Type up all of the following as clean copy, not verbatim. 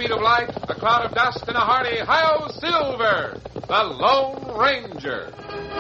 speed of light, a cloud of dust, and a hearty Hi-Yo Silver, the Lone Ranger.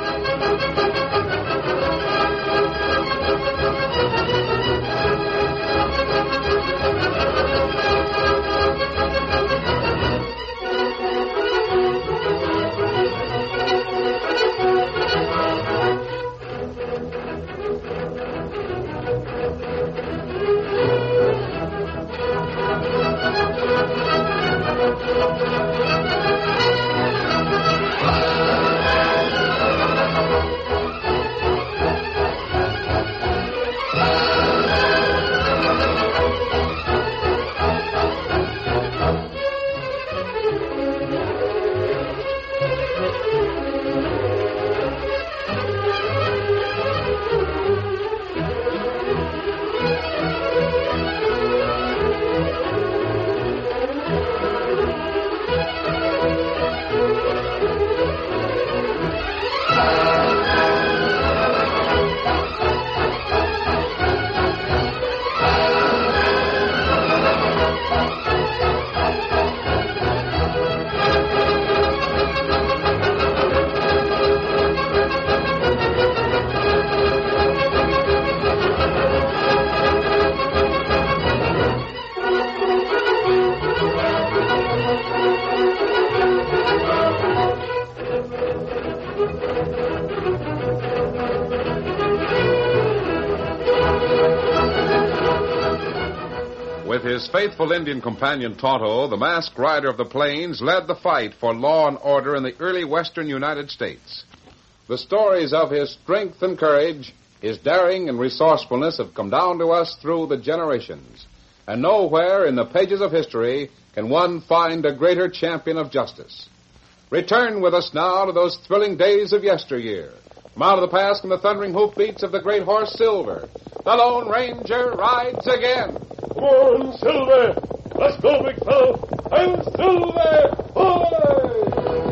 With his faithful Indian companion Tonto, the masked rider of the plains led the fight for law and order in the early western United States. The stories of his strength and courage, his daring and resourcefulness have come down to us through the generations. And nowhere in the pages of history can one find a greater champion of justice. Return with us now to those thrilling days of yesteryear. From out of the past come the thundering hoofbeats of the great horse Silver. The Lone Ranger rides again. Come on, Silver! Let's go, big fellow! I'm Silver! Hoy!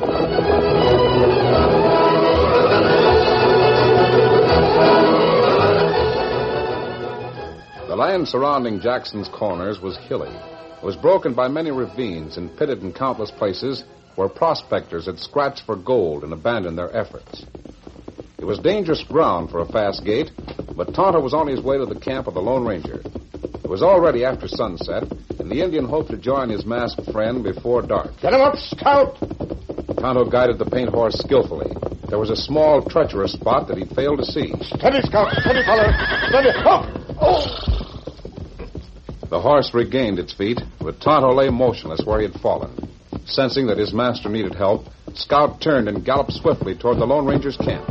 The land surrounding Jackson's Corners was hilly. It was broken by many ravines and pitted in countless places where prospectors had scratched for gold and abandoned their efforts. It was dangerous ground for a fast gait, but Tonto was on his way to the camp of the Lone Ranger. It was already after sunset, and the Indian hoped to join his masked friend before dark. Get him up, Scout! Tonto guided the paint horse skillfully. There was a small, treacherous spot that he failed to see. Steady, Scout! Steady, feller! Steady! Up! Oh! The horse regained its feet, but Tonto lay motionless where he had fallen. Sensing that his master needed help, Scout turned and galloped swiftly toward the Lone Ranger's camp.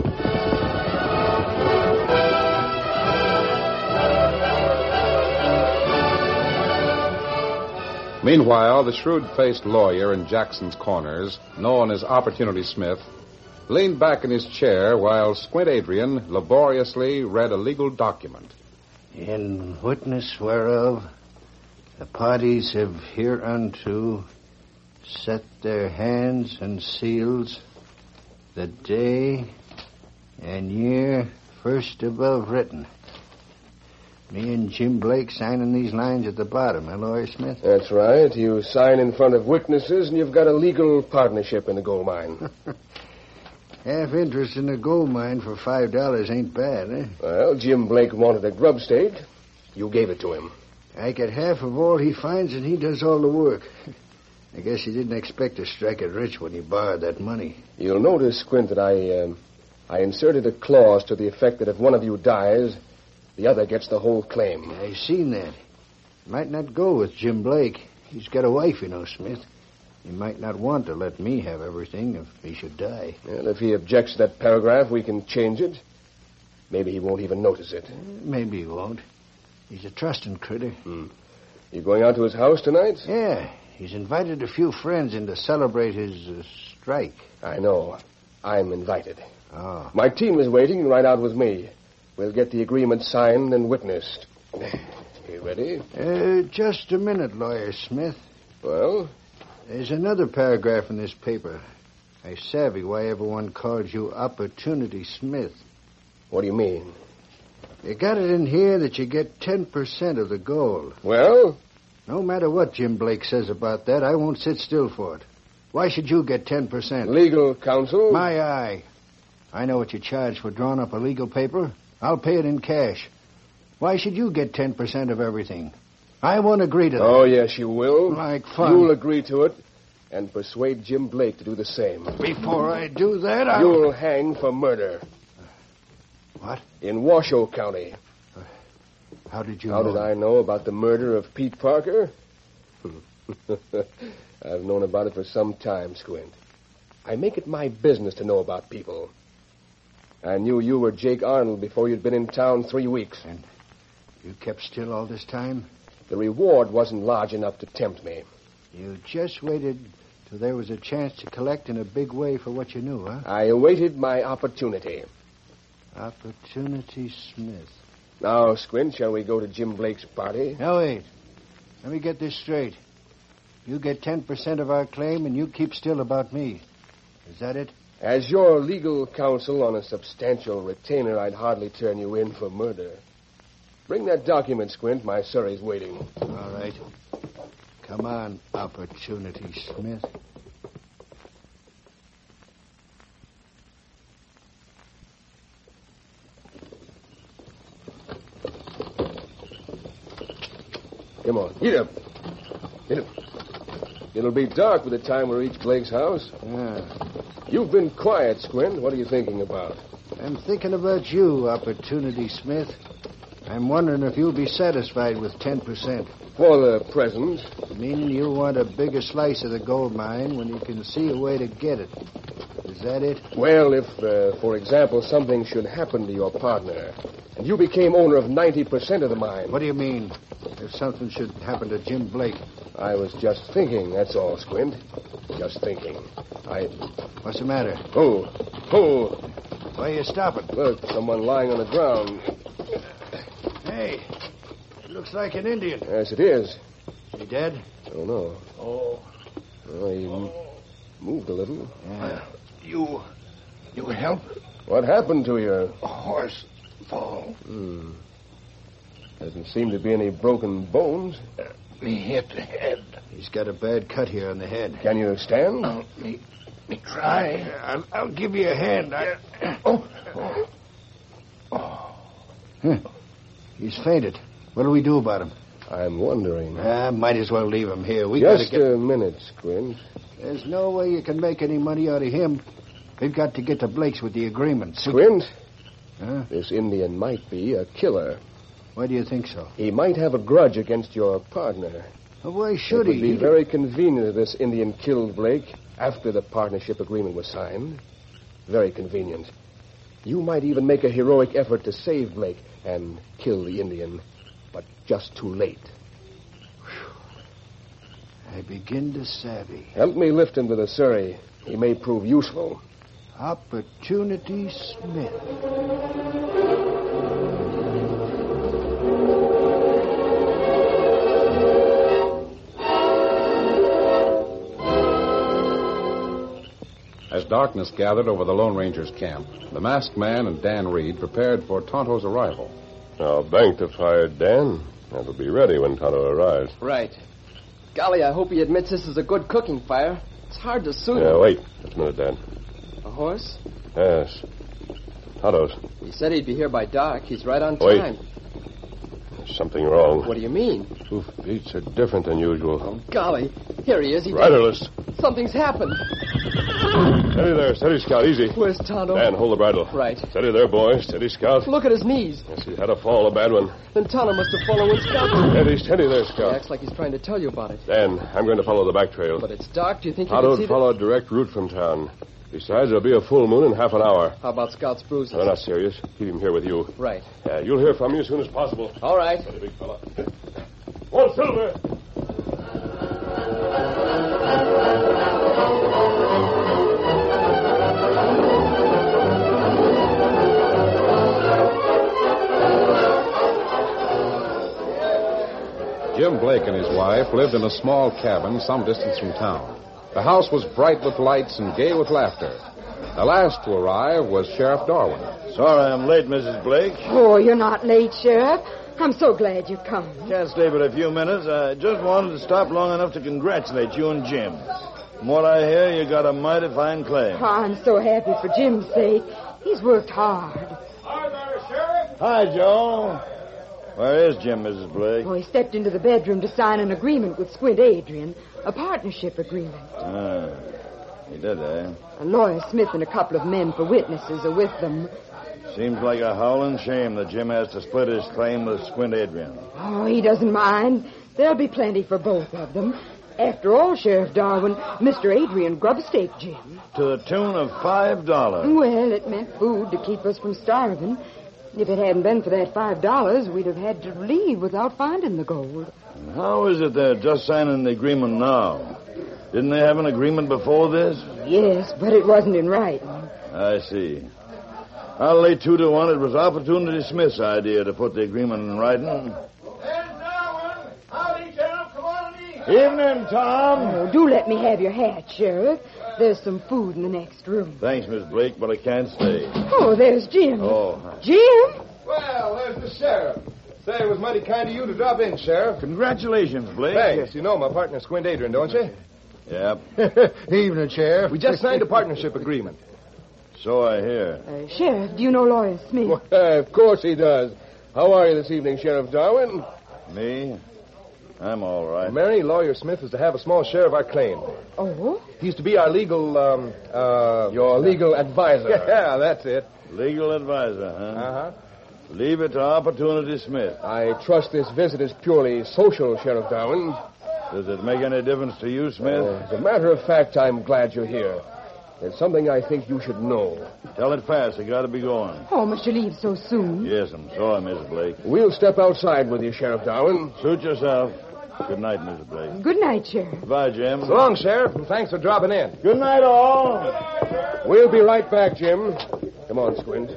Meanwhile, the shrewd-faced lawyer in Jackson's Corners, known as Opportunity Smith, leaned back in his chair while Squint Adrian laboriously read a legal document. In witness whereof the parties have hereunto set their hands and seals the day and year first above written. Me and Jim Blake signing these lines at the bottom, huh, Lawyer Smith? That's right. You sign in front of witnesses, and you've got a legal partnership in the gold mine. Half interest in a gold mine for $5 ain't bad, eh? Well, Jim Blake wanted a grub stake. You gave it to him. I get half of all he finds, and he does all the work. I guess he didn't expect to strike it rich when he borrowed that money. You'll notice, Squint, that I inserted a clause to the effect that if one of you dies, the other gets the whole claim. I seen that. Might not go with Jim Blake. He's got a wife, you know, Smith. He might not want to let me have everything if he should die. Well, if he objects to that paragraph, we can change it. Maybe he won't even notice it. Maybe he won't. He's a trusting critter. You going out to his house tonight? Yeah. He's invited a few friends in to celebrate his strike. I know. I'm invited. Oh. My team is waiting right out with me. We'll get the agreement signed and witnessed. You ready? Just a minute, Lawyer Smith. Well? There's another paragraph in this paper. I savvy why everyone calls you Opportunity Smith. What do you mean? You got it in here that you get 10% of the gold. Well, No matter what Jim Blake says about that, I won't sit still for it. Why should you get 10%? Legal counsel? My eye. I know what you charge for drawing up a legal paper. I'll pay it in cash. Why should you get 10% of everything? I won't agree to that. Oh, yes, you will. Like fun. You'll agree to it and persuade Jim Blake to do the same. Before I do that, You'll hang for murder. What? In Washoe County. How did you How know? did I know about the murder of Pete Parker? I've known about it for some time, Squint. I make it my business to know about people. I knew you were Jake Arnold before you'd been in town 3 weeks. And you kept still all this time? The reward wasn't large enough to tempt me. You just waited till there was a chance to collect in a big way for what you knew, huh? I awaited my opportunity. Opportunity Smith. Now, Squint, shall we go to Jim Blake's party? Now, wait. Let me get this straight. You get 10% of our claim, and you keep still about me. Is that it? As your legal counsel on a substantial retainer, I'd hardly turn you in for murder. Bring that document, Squint. My Surrey's waiting. All right. Come on, Opportunity Smith. Come on, get up. Get up. It'll be dark by the time we reach Blake's house. Yeah. You've been quiet, Squint. What are you thinking about? I'm thinking about you, Opportunity Smith. I'm wondering if you'll be satisfied with 10%. For the present. Meaning you want a bigger slice of the gold mine when you can see a way to get it. Is that it? Well, if, for example, something should happen to your partner, and you became owner of 90% of the mine. What do you mean? If something should happen to Jim Blake? I was just thinking, that's all, Squint. Just thinking. What's the matter? Oh. Why are you stopping? Look, someone lying on the ground. Hey, it looks like an Indian. Yes, it is. He dead? I don't know. Oh. Well, he moved a little. Yeah. You help? What happened to you? A horse fall. Doesn't seem to be any broken bones. Me hit the head. He's got a bad cut here on the head. Can you stand? Me try. I'll give you a hand. He's fainted. What'll we do about him? I'm wondering. Might as well leave him here. We Just gotta get... a minute, Squint. There's no way you can make any money out of him. We've got to get to Blake's with the agreement. Squint? Huh? This Indian might be a killer. Why do you think so? He might have a grudge against your partner. Well, why should It he? would be very convenient if this Indian killed Blake after the partnership agreement was signed. Very convenient. You might even make a heroic effort to save Blake and kill the Indian, but just too late. I begin to savvy. Help me lift him to the Surrey. He may prove useful. Opportunity Smith. As darkness gathered over the Lone Ranger's camp, the masked man and Dan Reed prepared for Tonto's arrival. Now, bank the fire, Dan. That'll be ready when Tonto arrives. Right. Golly, I hope he admits this is a good cooking fire. It's hard to suit Yeah, him. wait. Just a minute, Dan. A horse? Yes. Tonto's. He said he'd be here by dark. He's right on Wait. time. There's something wrong. What do you mean? Hoof beats are different than usual. Oh, golly. Here he is. Riderless. Something's happened. Steady there. Steady, Scout. Easy. Where's Tonto? Dan, hold the bridle. Right. Steady there, boy. Steady, Scout. Look at his knees. Yes, he had a fall, a bad one. Then Tonto must have fallen when Scout... Steady there, He Scout. acts like he's trying to tell you about it. Dan, I'm going to follow the back trail. But it's dark. Do you think you Tonto can see would follow a direct route from town. Besides, there'll be a full moon in half an hour. How about Scout's bruises? They're not serious. Keep him here with you. Right. You'll hear from me as soon as possible. All right. Steady, big fella. One Silver. Jim Blake and his wife lived in a small cabin some distance from town. The house was bright with lights and gay with laughter. The last to arrive was Sheriff Darwin. Sorry I'm late, Mrs. Blake. Oh, you're not late, Sheriff. I'm so glad you've come. Can't stay but a few minutes. I just wanted to stop long enough to congratulate you and Jim. From what I hear, you got a mighty fine claim. Oh, I'm so happy for Jim's sake. He's worked hard. Hi there, Sheriff. Hi, Joe. Where is Jim, Mrs. Blake? Oh, he stepped into the bedroom to sign an agreement with Squint Adrian, a partnership agreement. Ah, he did, eh? Lawyer Smith and a couple of men for witnesses are with them. Seems like a howling shame that Jim has to split his claim with Squint Adrian. Oh, he doesn't mind. There'll be plenty for both of them. After all, Sheriff Darwin, Mr. Adrian grub-staked Jim. To the tune of $5. Well, it meant food to keep us from starving. If it hadn't been for that $5, we'd have had to leave without finding the gold. How is it they're just signing the agreement now? Didn't they have an agreement before this? Yes, but it wasn't in writing. I see. I'll lay 2 to 1 it was Opportunity Smith's idea to put the agreement in writing. There's Darwin. Howdy, Sheriff. Come on in. Evening, Tom. Oh, do let me have your hat, Sheriff. There's some food in the next room. Thanks, Miss Blake, but I can't stay. Oh, there's Jim. Oh. Jim? Well, there's the sheriff. Say, it was mighty kind of you to drop in, Sheriff. Congratulations, Blake. Thanks. You know my partner, Squint Adrian, don't you? Yep. Evening, Sheriff. We just signed a partnership agreement. So I hear. Sheriff, do you know Lawyer Smith? Of course he does. How are you this evening, Sheriff Darwin? Me? I'm all right. Mary, Lawyer Smith is to have a small share of our claim. Oh? He's to be our legal, your legal advisor. Yeah, that's it. Legal advisor, huh? Uh-huh. Leave it to Opportunity Smith. I trust this visit is purely social, Sheriff Darwin. Does it make any difference to you, Smith? As a matter of fact, I'm glad you're here. There's something I think you should know. Tell it fast. I got to be going. Oh, must you leave so soon? Yes, I'm sorry, Miss Blake. We'll step outside with you, Sheriff Darwin. Suit yourself. Good night, Miss Blake. Good night, Sheriff. Goodbye, Jim. So long, Sheriff, and thanks for dropping in. Good night, all. We'll be right back, Jim. Come on, Squint.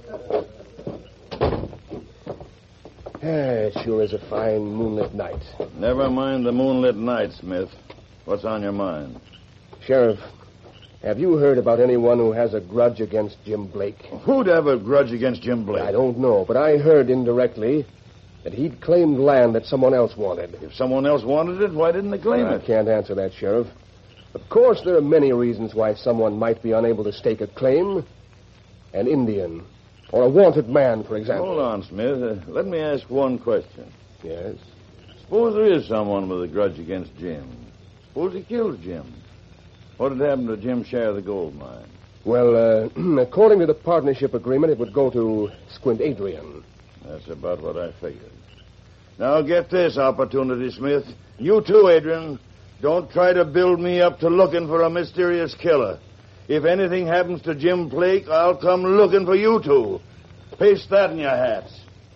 It sure is a fine moonlit night. Never mind the moonlit night, Smith. What's on your mind? Sheriff, have you heard about anyone who has a grudge against Jim Blake? Who'd have a grudge against Jim Blake? I don't know, but I heard indirectly that he'd claimed land that someone else wanted. If someone else wanted it, why didn't they claim I it? can't answer that, Sheriff. Of course, there are many reasons why someone might be unable to stake a claim. An Indian, or a wanted man, for example. Hold on, Smith. Let me ask one question. Yes? Suppose there is someone with a grudge against Jim. Suppose he kills Jim. What would happen to Jim's share of the gold mine? Well, according to the partnership agreement, it would go to Squint Adrian. That's about what I figured. Now get this, Opportunity Smith. You too, Adrian. Don't try to build me up to looking for a mysterious killer. If anything happens to Jim Blake, I'll come looking for you two. Paste that in your hats.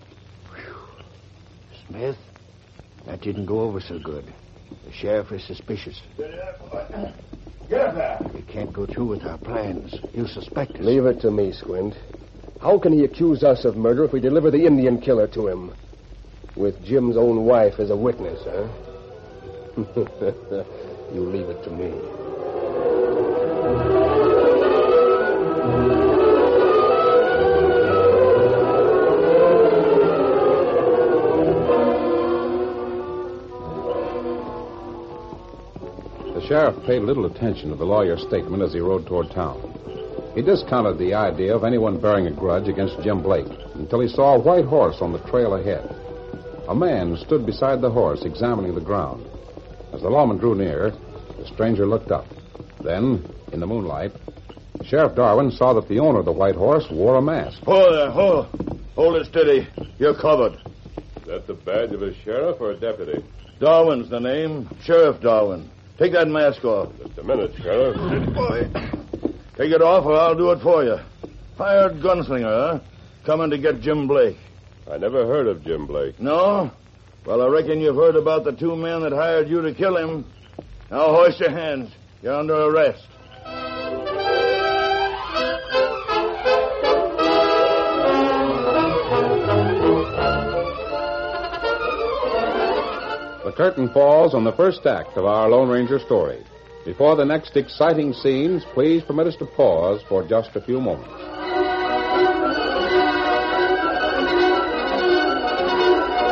Smith, that didn't go over so good. The sheriff is suspicious. Get up there. We can't go through with our plans. He'll suspect us. Leave it to me, Squint. How can he accuse us of murder if we deliver the Indian killer to him? With Jim's own wife as a witness, huh? You leave it to me. The sheriff paid little attention to the lawyer's statement as he rode toward town. He discounted the idea of anyone bearing a grudge against Jim Blake until he saw a white horse on the trail ahead. A man stood beside the horse, examining the ground. As the lawman drew near, the stranger looked up. Then, in the moonlight, Sheriff Darwin saw that the owner of the white horse wore a mask. Hold there, hold it steady. You're covered. Is that the badge of a sheriff or a deputy? Darwin's the name. Sheriff Darwin. Take that mask off. Just a minute, Sheriff. Boy. Take it off or I'll do it for you. Hired gunslinger, huh? Coming to get Jim Blake. I never heard of Jim Blake. No? Well, I reckon you've heard about the two men that hired you to kill him. Now hoist your hands. You're under arrest. The curtain falls on the first act of our Lone Ranger story. Before the next exciting scenes, please permit us to pause for just a few moments.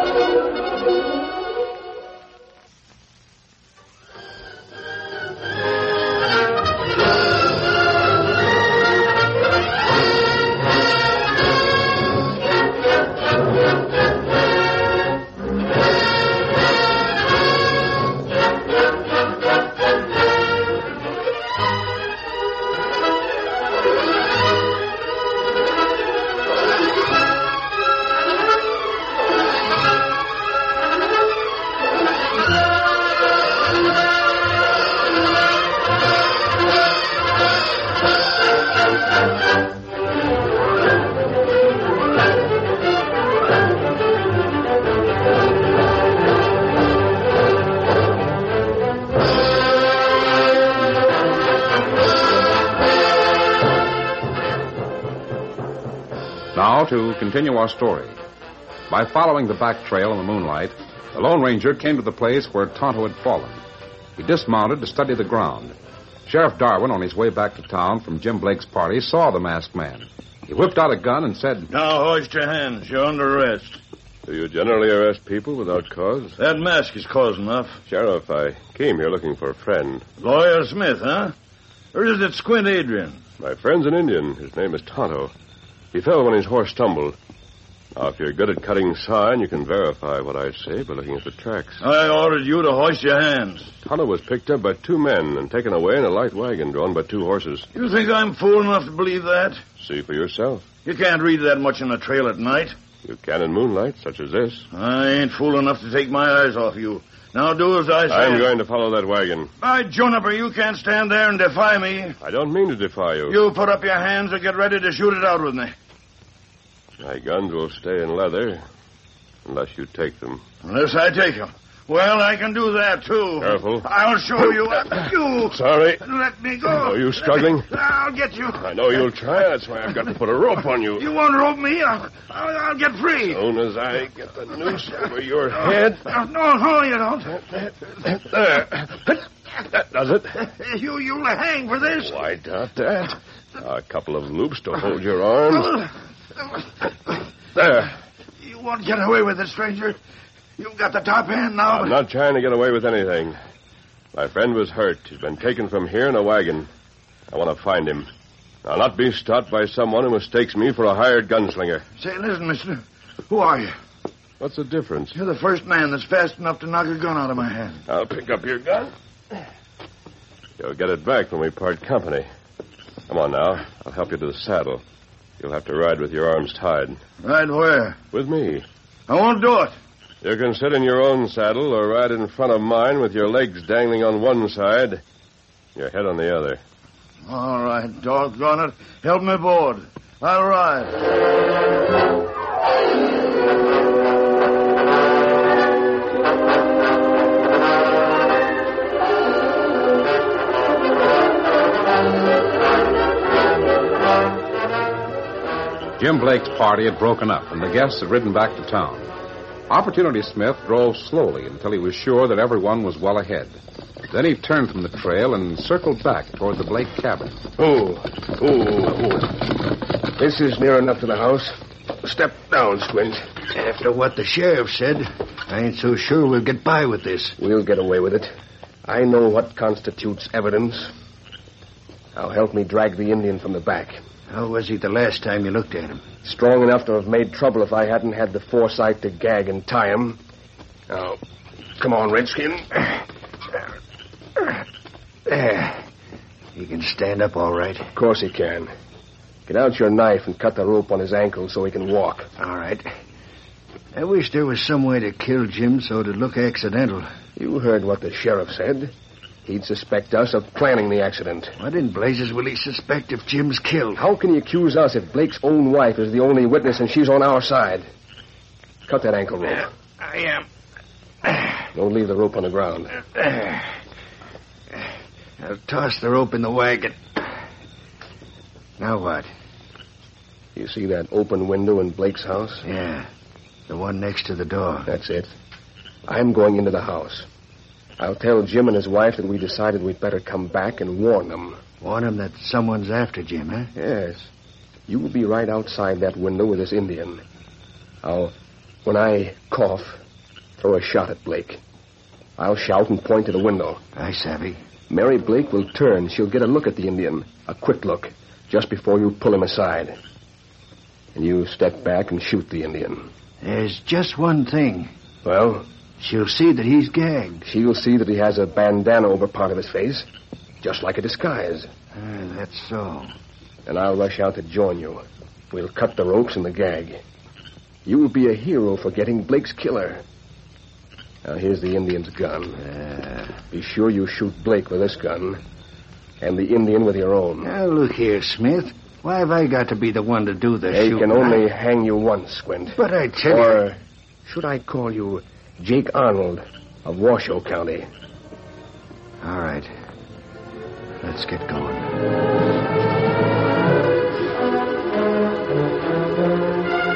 to continue our story. By following the back trail in the moonlight, the Lone Ranger came to the place where Tonto had fallen. He dismounted to study the ground. Sheriff Darwin, on his way back to town from Jim Blake's party, saw the masked man. He whipped out a gun and said, "Now hoist your hands. You're under arrest." Do you generally arrest people without cause? That mask is cause enough. Sheriff, I came here looking for a friend. Lawyer Smith, huh? Or is it Squint Adrian? My friend's an Indian. His name is Tonto. He fell when his horse stumbled. Now, if you're good at cutting sign, you can verify what I say by looking at the tracks. I ordered you to hoist your hands. Tonto was picked up by 2 men and taken away in a light wagon drawn by 2 horses. You think I'm fool enough to believe that? See for yourself. You can't read that much on the trail at night. You can in moonlight, such as this. I ain't fool enough to take my eyes off you. Now do as I say. I'm going to follow that wagon. By Juniper, you can't stand there and defy me. I don't mean to defy you. You put up your hands and get ready to shoot it out with me. My guns will stay in leather, unless you take them. Unless I take them. Well, I can do that, too. Careful. I'll show you. You. Sorry. Let me go. Are you struggling? I'll get you. I know you'll try. That's why I've got to put a rope on you. You won't rope me. I'll get free. As soon as I get the noose over your head. No, you don't. There. That does it. You'll hang for this. Why, doubt that. A couple of loops to hold your arms. There. You won't get away with it, stranger. You've got the top hand now. I'm not trying to get away with anything. My friend was hurt. He's been taken from here in a wagon. I want to find him. I'll not be stopped by someone who mistakes me for a hired gunslinger. Say, listen, mister. Who are you? What's the difference? You're the first man that's fast enough to knock a gun out of my hand. I'll pick up your gun. You'll get it back when we part company. Come on now. I'll help you to the saddle. You'll have to ride with your arms tied. Ride where? With me. I won't do it. You can sit in your own saddle or ride in front of mine with your legs dangling on one side, your head on the other. All right, doggone it. Help me aboard. I'll ride. Jim Blake's party had broken up, and the guests had ridden back to town. Opportunity Smith drove slowly until he was sure that everyone was well ahead. Then he turned from the trail and circled back toward the Blake cabin. Oh. This is near enough to the house. Step down, Squint. After what the sheriff said, I ain't so sure we'll get by with this. We'll get away with it. I know what constitutes evidence. Now help me drag the Indian from the back. How was he the last time you looked at him? Strong enough to have made trouble if I hadn't had the foresight to gag and tie him. Now, come on, Redskin. There. He can stand up all right. Of course he can. Get out your knife and cut the rope on his ankle so he can walk. All right. I wish there was some way to kill Jim so it'd look accidental. You heard what the sheriff said. He'd suspect us of planning the accident. What in blazes will he suspect if Jim's killed? How can he accuse us if Blake's own wife is the only witness and she's on our side? Cut that ankle rope. I am. Don't leave the rope on the ground. I'll toss the rope in the wagon. Now what? You see that open window in Blake's house? Yeah. The one next to the door. That's it. I'm going into the house. I'll tell Jim and his wife that we decided we'd better come back and warn them. Warn them that someone's after Jim, huh? Yes. You will be right outside that window with this Indian. Now, when I cough, throw a shot at Blake. I'll shout and point to the window. I savvy. Mary Blake will turn. She'll get a look at the Indian. A quick look, just before you pull him aside. And you step back and shoot the Indian. There's just one thing. Well? She'll see that he's gagged. She'll see that he has a bandana over part of his face, just like a disguise. That's so. And I'll rush out to join you. We'll cut the ropes and the gag. You'll be a hero for getting Blake's killer. Now, here's the Indian's gun. Be sure you shoot Blake with this gun, and the Indian with your own. Now, look here, Smith. Why have I got to be the one to do the shooting? They can only hang you once, Squint. But I tell you... Or should I call you Jake Arnold of Washoe County? All right. Let's get going.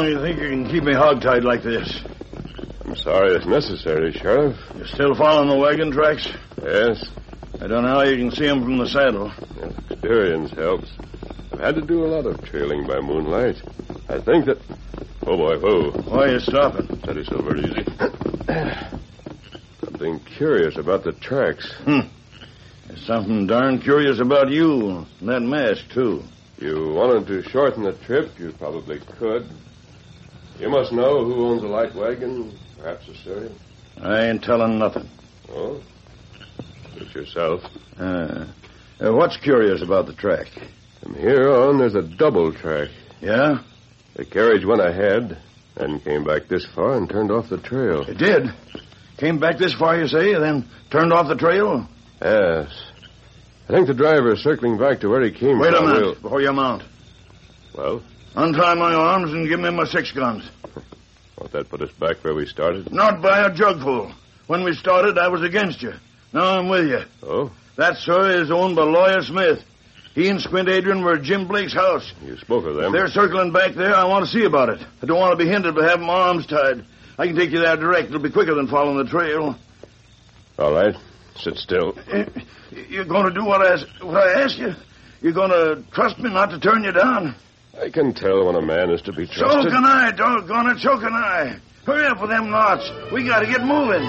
long you think you can keep me hogtied like this? I'm sorry it's necessary, Sheriff. You still following the wagon tracks? Yes. I don't know how you can see them from the saddle. Experience helps. I've had to do a lot of trailing by moonlight. I think that... Oh, boy, whoa. Why are you stopping? Steady, Silver, easy. Something curious about the tracks. There's something darn curious about you and that mask, too. You wanted to shorten the trip, you probably could. You must know who owns a light wagon, perhaps a surrey. I ain't telling nothing. Oh? It's yourself. What's curious about the track? From here on, there's a double track. Yeah? The carriage went ahead, then came back this far and turned off the trail. It did? Came back this far, you say, and then turned off the trail? Yes. I think the driver is circling back to where he came Wait from. a minute before you mount. Well? Untie my arms and give me my 6 guns. Won't that put us back where we started? Not by a jugful. When we started, I was against you. Now I'm with you. Oh? That, sir, is owned by Lawyer Smith. He and Squint Adrian were at Jim Blake's house. You spoke of them. If they're circling back there, I want to see about it. I don't want to be hindered by having my arms tied. I can take you there direct. It'll be quicker than following the trail. All right. Sit still. You're going to do what I ask you? You're going to trust me not to turn you down? I can tell when a man is to be trusted. So can I, doggone it, so can I. Hurry up with them knots. We got to get moving.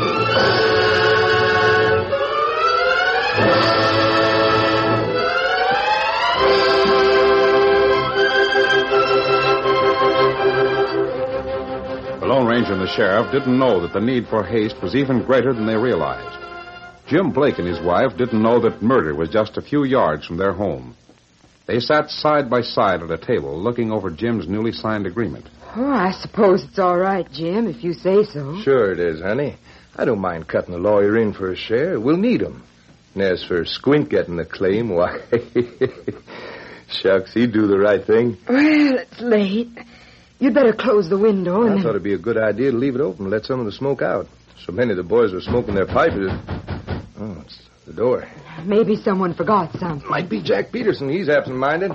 The Lone Ranger and the sheriff didn't know that the need for haste was even greater than they realized. Jim Blake and his wife didn't know that murder was just a few yards from their home. They sat side by side at a table looking over Jim's newly signed agreement. Oh, I suppose it's all right, Jim, if you say so. Sure it is, honey. I don't mind cutting the lawyer in for a share. We'll need him. And as for Squint getting the claim, why... Shucks, he'd do the right thing. Well, it's late. You'd better close the window and... I thought it'd be a good idea to leave it open and let some of the smoke out. So many of the boys were smoking their pipes. Oh, it's the door. Maybe someone forgot something. Might be Jack Peterson. He's absent-minded.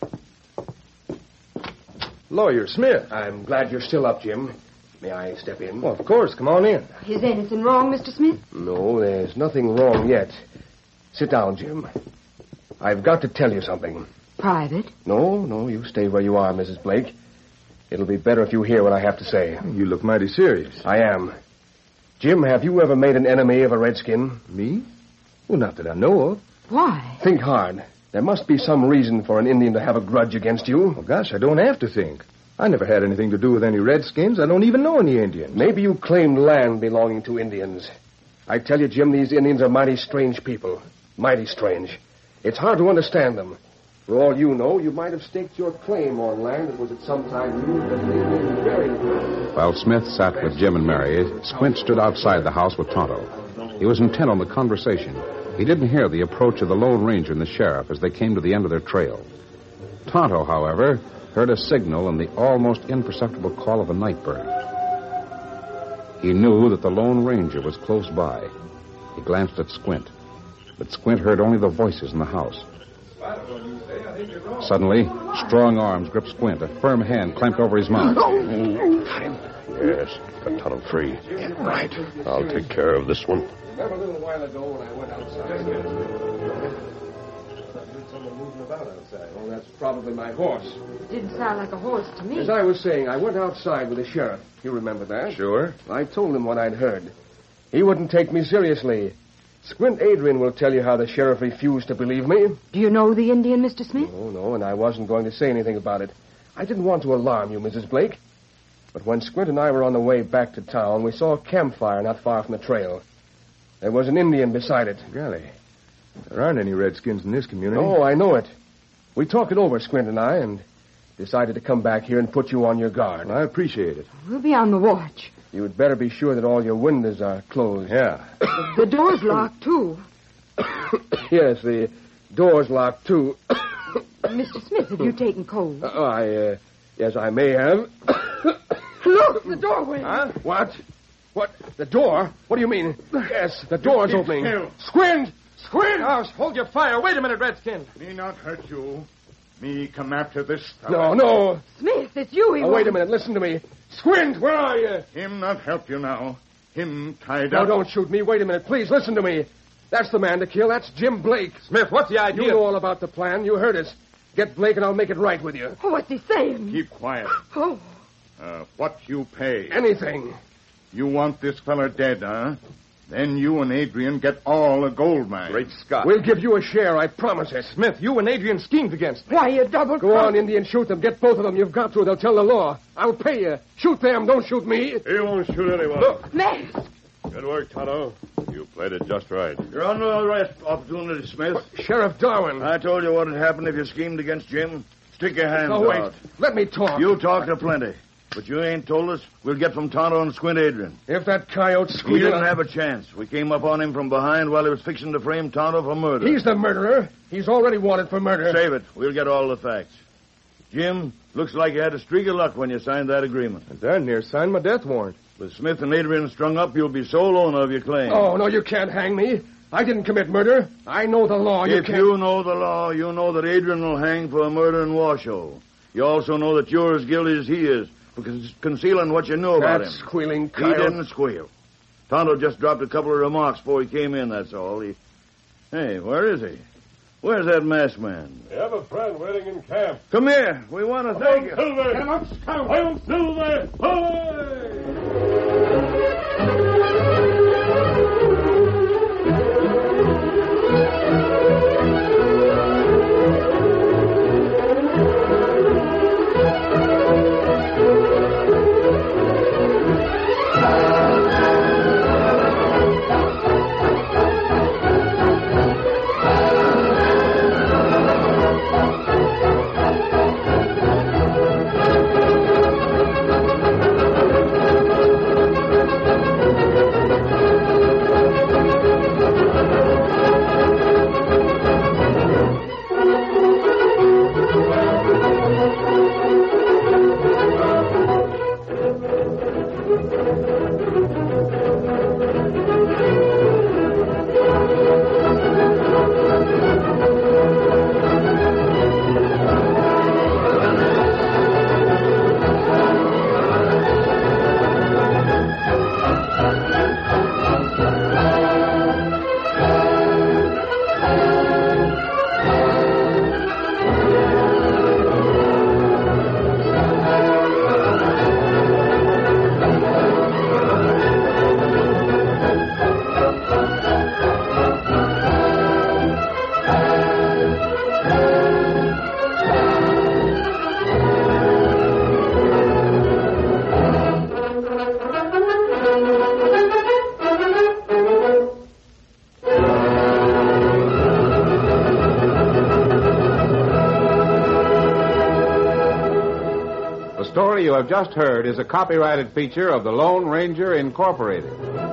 Lawyer Smith. I'm glad you're still up, Jim. May I step in? Well, of course. Come on in. Is anything wrong, Mr. Smith? No, there's nothing wrong yet. Sit down, Jim. I've got to tell you something. Private? No, you stay where you are, Mrs. Blake. It'll be better if you hear what I have to say. You look mighty serious. I am. Jim, have you ever made an enemy of a redskin? Me? Well, not that I know of. Why? Think hard. There must be some reason for an Indian to have a grudge against you. Well, gosh, I don't have to think. I never had anything to do with any redskins. I don't even know any Indians. Maybe you claimed land belonging to Indians. I tell you, Jim, these Indians are mighty strange people. Mighty strange. It's hard to understand them. For all you know, you might have staked your claim on land that was at some time used as an Indian burying ground. While Smith sat with Jim and Mary, Squint stood outside the house with Tonto. He was intent on the conversation. He didn't hear the approach of the Lone Ranger and the sheriff as they came to the end of their trail. Tonto, however, heard a signal and the almost imperceptible call of a night bird. He knew that the Lone Ranger was close by. He glanced at Squint, but Squint heard only the voices in the house. Suddenly, strong arms gripped Squint. A firm hand clamped over his mouth. Yes, got Tonto free. Yeah, right. I'll take care of this one. Remember a little while ago when I went outside? I heard someone moving about outside. Oh, that's probably my horse. It didn't sound like a horse to me. As I was saying, I went outside with the sheriff. You remember that? Sure. I told him what I'd heard. He wouldn't take me seriously. Squint Adrian will tell you how the sheriff refused to believe me. Do you know the Indian, Mr. Smith? No, and I wasn't going to say anything about it. I didn't want to alarm you, Mrs. Blake. But when Squint and I were on the way back to town, we saw a campfire not far from the trail. There was an Indian beside it. Golly, there aren't any redskins in this community. Oh, I know it. We talked it over, Squint and I, and decided to come back here and put you on your guard. I appreciate it. We'll be on the watch. You'd better be sure that all your windows are closed. Yeah. The door's locked, too. Yes, the door's locked, too. Mr. Smith, have you taken cold? Yes, I may have. Look, the doorway. Huh? What? What? The door? What do you mean? Yes, the door's opening. Still. Squint! Squint! Oh, hold your fire. Wait a minute, Redskin. Me not hurt you. Me come after this fellow. No. Smith, it's you. Oh, wait a minute. Listen to me. Squint, where are you? Him not help you now. Him tied No, up. don't shoot me. Wait a minute. Please, listen to me. That's the man to kill. That's Jim Blake. Smith, what's the idea? You know all about the plan. You heard us. Get Blake and I'll make it right with you. Oh, what's he saying? Keep quiet. Oh. What you pay? Anything. You want this feller dead, huh? Then you and Adrian get all the gold mine. Great Scott. We'll give you a share, I promise it. Smith, you and Adrian schemed against me. Why, you double Go on, Indian, shoot them. Get both of them. You've got to. They'll tell the law. I'll pay you. Shoot them. Don't shoot me. He won't shoot anyone. Look. Mask. Good work, Tonto. You played it just right. You're under arrest, Opportunity Smith. Sheriff Darwin. I told you what had happened if you schemed against Jim. Stick your hands Oh, wait. out. Let me talk. You talk to plenty. But you ain't told us we'll get from Tonto and Squint Adrian. If that coyote He squealed... didn't have a chance. We came up on him from behind while he was fixing to frame Tonto for murder. He's the murderer. He's already wanted for murder. Save it. We'll get all the facts. Jim, looks like you had a streak of luck when you signed that agreement. And darn near signed my death warrant. With Smith and Adrian strung up, you'll be sole owner of your claim. Oh, no, you can't hang me. I didn't commit murder. I know the law. If can't... you know the law, you know that Adrian will hang for a murder in Washoe. You also know that you're as guilty as he is for concealing what you knew about That him. squealing He coyote. didn't squeal. Tonto just dropped a couple of remarks before he came in, that's all. Hey, where is he? Where's that masked man? We have a friend waiting in camp. Come here. We want to thank you. Silver! Come on, scout! Hail Silver! The story you have just heard is a copyrighted feature of the Lone Ranger Incorporated.